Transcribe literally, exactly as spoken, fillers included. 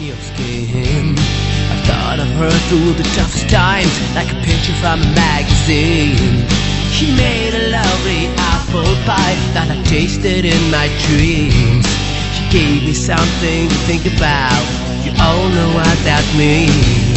pale skin. I thought of her through the toughest times, like a picture from a magazine. She made a lovely apple pie that I tasted in my dreams. She gave me something to think about. You all know what that means.